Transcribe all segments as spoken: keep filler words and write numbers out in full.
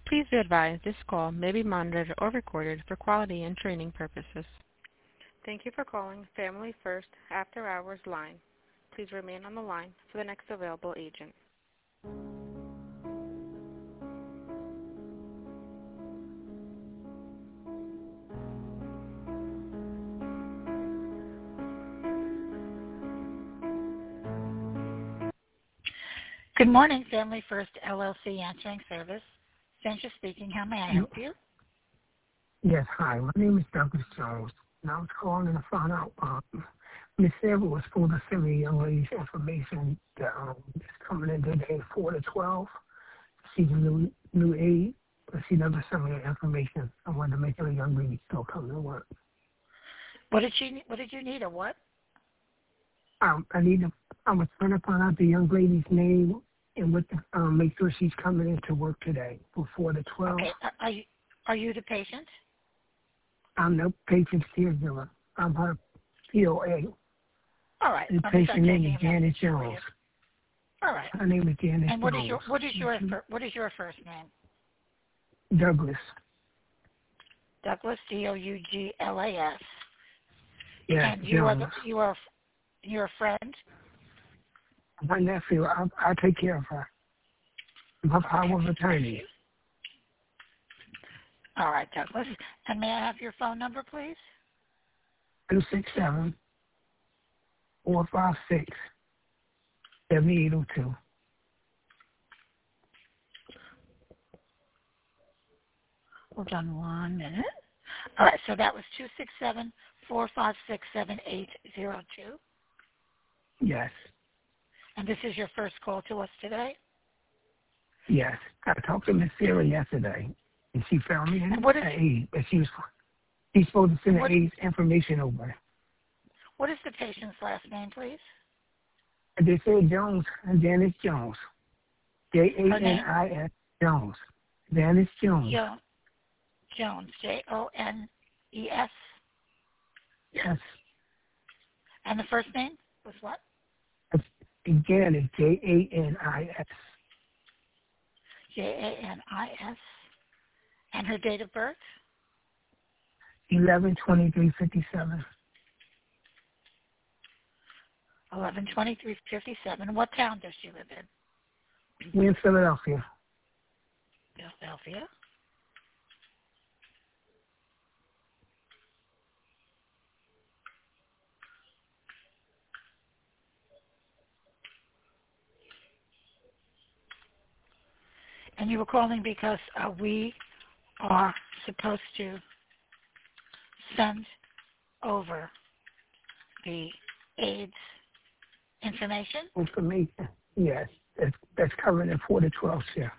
Please be advised this call may be monitored or recorded for quality and training purposes. Thank you for calling Family First After Hours line. Please remain on the line for the next available agent. Good morning, Family First L L C Answering Service. Sandra speaking. How may I help you? Yes, hi. My name is Douglas Jones, and I was calling to find out. Um, Miss Sarah was supposed to send me a young lady's information that um, is coming in today, four to twelve. She's a new new aide, but she never sent me the information. I wanted to make sure the young lady still coming to work. What did you What did you need? A what? Um, I need to. I was trying to find out the young lady's name and what the, um, make sure she's coming into work today for four to twelve. Okay. Are, are you Are you the patient? I'm the patient's caregiver. I'm her P O A. All right. The Let me start patient name taking is a Janet message for Jones. you. All right. Her name is Janet And what Jones. is your What is your fir- What is your first name? Douglas. Douglas, D O U G L A S. Yes, And you are Jones. the, you are you're a friend. My nephew, I I take care of her. My power of attorney. All right, Douglas. And may I have your phone number, please? Two six seven four five six seven eight zero two. Hold on one minute. All right, so that was two six seven four five six seven eight zero two. Yes. And this is your first call to us today? Yes. I talked to Miss Sarah yesterday, and she found me an what is, aide, but she was she's supposed to send the what, aide's information over. What is the patient's last name, please? They said Jones, Janice Jones. J A N I S Jones. Janice Jones. Jo- Jones, J O N E S? Yes. And the first name was what? Janice, J A N I S. J A N I S. And her date of birth? eleven twenty-three fifty-seven. eleven twenty-three fifty-seven. What town does she live in? We're in Philadelphia. Philadelphia. And you were calling because uh, we are supposed to send over the AIDS information? Information, yes. That's, that's covered in four to twelve shift.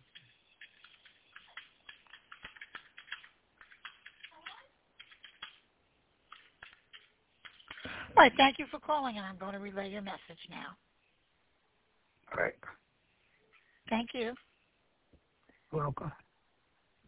All right, thank you for calling, and I'm going to relay your message now. All right. Thank you. Welcome.